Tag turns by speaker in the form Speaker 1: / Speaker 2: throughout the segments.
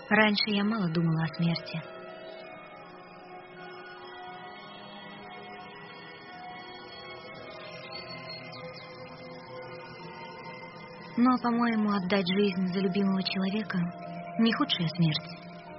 Speaker 1: Раньше я мало думала о смерти. Но, по-моему, отдать жизнь за любимого человека не худшая смерть.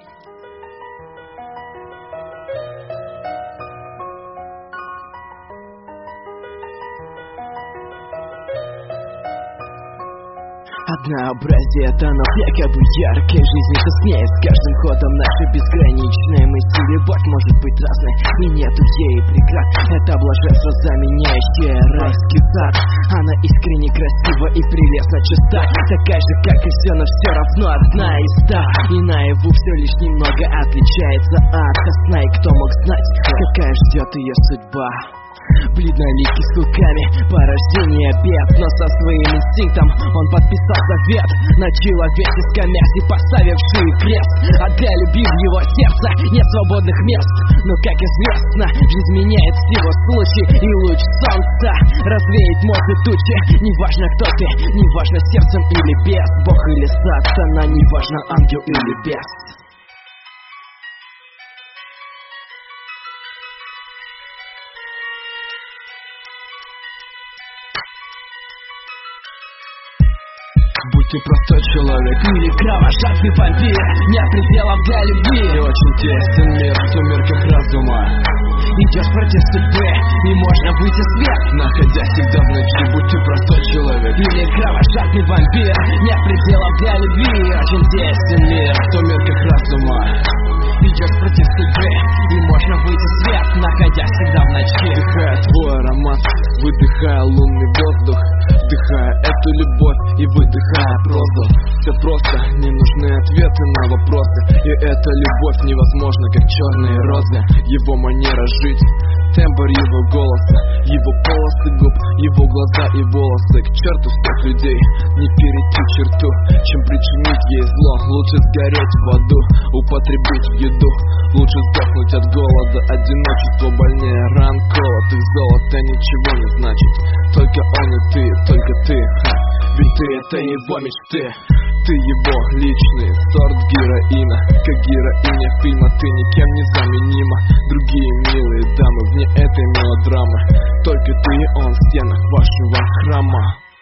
Speaker 2: Однообразие тонов якобы яркой жизни тускнеет с каждым ходом. Наша безграничная мысль, любовь может быть разной, и нету ей преград. Это блаженство, заменяющее райский сад. Она искренне красива и прелестно чиста, такая же, как и все, но все равно одна из ста. И наяву все лишь немного отличается от сна. И кто мог знать, какая ждет ее судьба? Бледноликий с клыками, порождение бед, но со своим инстинктом он подписал завет на человеческом мясе, поставивший крест. А для любимого сердца нет свободных мест. Но, как известно, жизнь меняет всего случай, и луч солнца развеять может тучи. Неважно, кто ты, неважно, сердцем или без, Бог или сатана, неважно, ангел или бес.
Speaker 3: Будь ты простой человек
Speaker 2: или кровожадный вампир, нет пределов для любви.
Speaker 3: И очень тесен мир в сумерках разума.
Speaker 2: Идешь против судьбы, и можно выйти в свет,
Speaker 3: находясь всегда в ночи. Будь ты простой человек
Speaker 2: или кровожадный вампир, нет пределов для любви. Очень тесен мир
Speaker 3: в сумерках разума.
Speaker 2: Идешь против судьбы, и можно выйти в свет, находясь всегда в ночи.
Speaker 3: Вдыхая твой аромат, выдыхая лунный воздух, вдыхая эту любовь и выдыхая прозу. Все просто, не нужны ответы на вопросы. И эта любовь невозможна, как черные розы. Его манера жить, тембр его голоса, его полосы губ, его глаза и волосы. К черту всех людей, не перейти черту, чем причинить ей зло. Лучше сгореть в аду, употребить в еду. Лучше сдохнуть от голода, одиночество больнее ран колотых. Золото ничего не значит, только он и ты, только ты. Ведь ты это его мечты, ты его личный сорт героина. Как героиня фильма ты никем не заменима. Другие милые дамы вне этой мелодрамы, только ты и он в стенах вашего храма.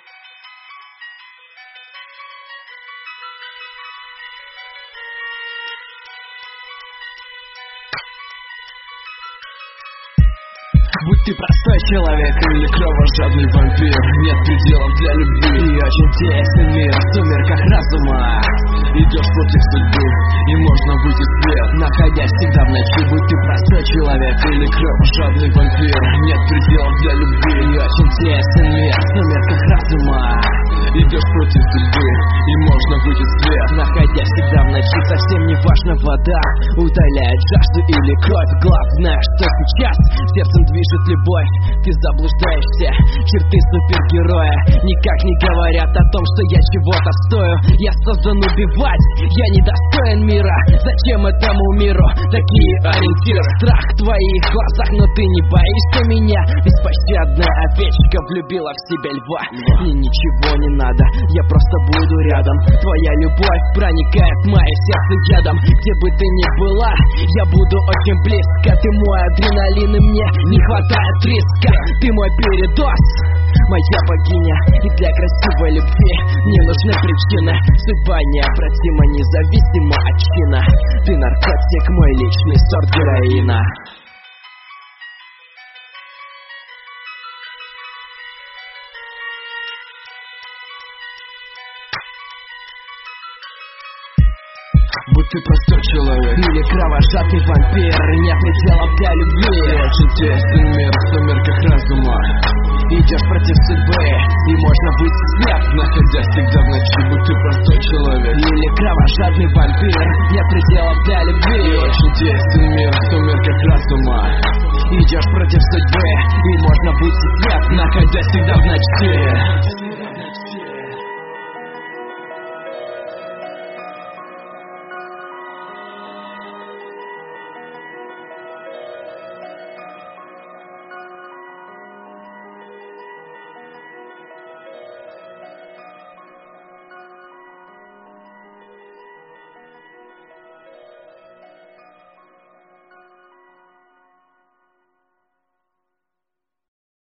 Speaker 2: Будь ты простой человек
Speaker 3: или кровожадный вампир, нет пределов для любви.
Speaker 2: И очень тесен мир в сумерках разума.
Speaker 3: Идешь против судьбы, и можно выйти в свет,
Speaker 2: находясь всегда в ночи. Будь ты простой человек
Speaker 3: или кровожадный вампир, нет пределов для любви.
Speaker 2: И очень тесен мир в сумерках разума.
Speaker 3: Идешь против судьбы, и можно выйти в свет,
Speaker 2: находясь всегда в ночи. Совсем не важно вода утоляет жажду или кровь. Главное, что сейчас сердцем движет любовь. Ты заблуждаешься, черты супергероя никак не говорят о том, что я чего-то стою. Я создан убивать, я недостоин мира. Зачем этому миру такие ориентиры? Страх в твоих глазах, но ты не боишься меня. Беспощадная овечка влюбила в себя льва. Мне ничего не надо, я просто буду рядом. Твоя любовь проникает в мое сердце ядом. Где бы ты ни была, я буду очень близко. Ты мой адреналин, и мне не хватает риска. Ты мой передоз, моя богиня. И для красивой любви не нужны причины. Судьба необратима, независимо от чина. Ты наркотик, мой личный сорт героина.
Speaker 3: Будь ты простой человек
Speaker 2: или кровожадный вампир, нет пределов для любви.
Speaker 3: И очень тесен мир в сумерках разума.
Speaker 2: Идешь против судьбы, и можно выйти в свет,
Speaker 3: находясь всегда в ночи. Будь ты простой человек
Speaker 2: или кровожадный вампир, нет пределов для любви.
Speaker 3: И очень тесен мир в сумерках разума.
Speaker 2: Идешь против судьбы, и можно выйти в свет,
Speaker 3: находясь всегда в ночи.